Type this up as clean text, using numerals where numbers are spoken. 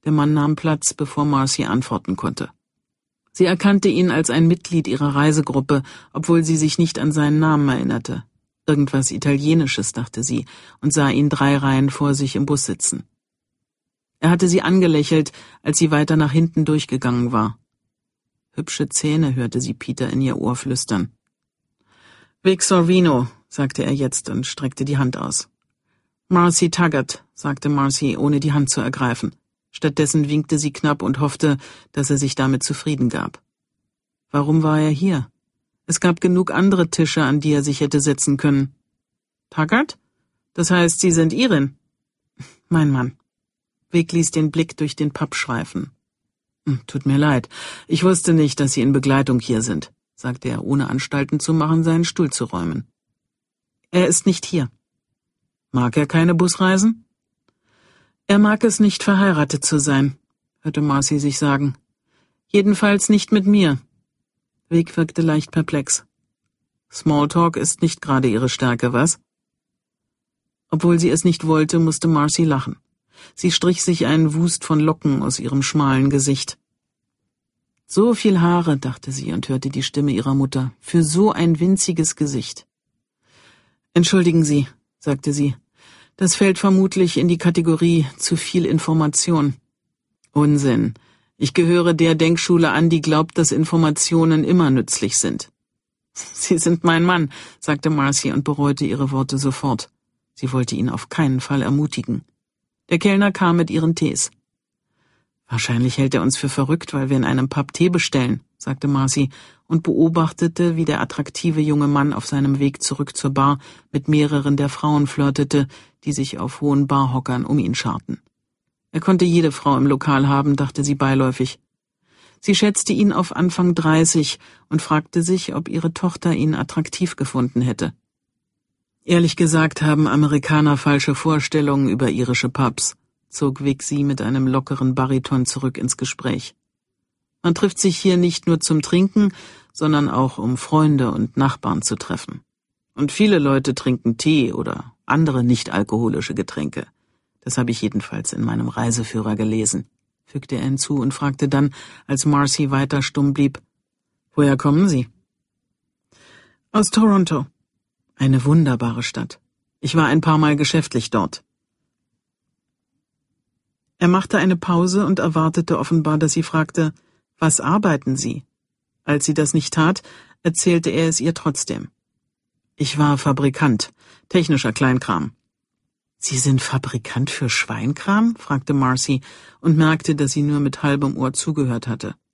Der Mann nahm Platz, bevor Marcy antworten konnte. Sie erkannte ihn als ein Mitglied ihrer Reisegruppe, obwohl sie sich nicht an seinen Namen erinnerte. Irgendwas Italienisches, dachte sie, und sah ihn 3 Reihen vor sich im Bus sitzen. Er hatte sie angelächelt, als sie weiter nach hinten durchgegangen war. Hübsche Zähne, hörte sie Peter in ihr Ohr flüstern. Vic Sorvino, sagte er jetzt und streckte die Hand aus. Marcy Taggart, sagte Marcy, ohne die Hand zu ergreifen. Stattdessen winkte sie knapp und hoffte, dass er sich damit zufrieden gab. Warum war er hier? Es gab genug andere Tische, an die er sich hätte setzen können. Taggart? Das heißt, Sie sind Irin? Mein Mann. Vic ließ den Blick durch den Pub schweifen. Tut mir leid. Ich wusste nicht, dass Sie in Begleitung hier sind, sagte er, ohne Anstalten zu machen, seinen Stuhl zu räumen. Er ist nicht hier. Mag er keine Busreisen? Er mag es nicht, verheiratet zu sein, hörte Marcy sich sagen. Jedenfalls nicht mit mir. Vic wirkte leicht perplex. Smalltalk ist nicht gerade ihre Stärke, was? Obwohl sie es nicht wollte, musste Marcy lachen. Sie strich sich einen Wust von Locken aus ihrem schmalen Gesicht. So viel Haare, dachte sie und hörte die Stimme ihrer Mutter, für so ein winziges Gesicht. Entschuldigen Sie, sagte sie. Das fällt vermutlich in die Kategorie zu viel Information. Unsinn. Ich gehöre der Denkschule an, die glaubt, dass Informationen immer nützlich sind. Sie sind mein Mann, sagte Marcy und bereute ihre Worte sofort. Sie wollte ihn auf keinen Fall ermutigen. Der Kellner kam mit ihren Tees. Wahrscheinlich hält er uns für verrückt, weil wir in einem Pub Tee bestellen, sagte Marcy und beobachtete, wie der attraktive junge Mann auf seinem Weg zurück zur Bar mit mehreren der Frauen flirtete, die sich auf hohen Barhockern um ihn scharten. Er konnte jede Frau im Lokal haben, dachte sie beiläufig. Sie schätzte ihn auf Anfang 30 und fragte sich, ob ihre Tochter ihn attraktiv gefunden hätte. Ehrlich gesagt haben Amerikaner falsche Vorstellungen über irische Pubs, zog Vic sie mit einem lockeren Bariton zurück ins Gespräch. Man trifft sich hier nicht nur zum Trinken, sondern auch um Freunde und Nachbarn zu treffen. Und viele Leute trinken Tee oder andere nicht-alkoholische Getränke. Das habe ich jedenfalls in meinem Reiseführer gelesen, fügte er hinzu und fragte dann, als Marcy weiter stumm blieb, woher kommen Sie? Aus Toronto. Eine wunderbare Stadt. Ich war ein paar Mal geschäftlich dort. Er machte eine Pause und erwartete offenbar, dass sie fragte, was arbeiten Sie? Als sie das nicht tat, erzählte er es ihr trotzdem. Ich war Fabrikant, technischer Kleinkram. Sie sind Fabrikant für Schweinkram? Fragte Marcy und merkte, dass sie nur mit halbem Ohr zugehört hatte.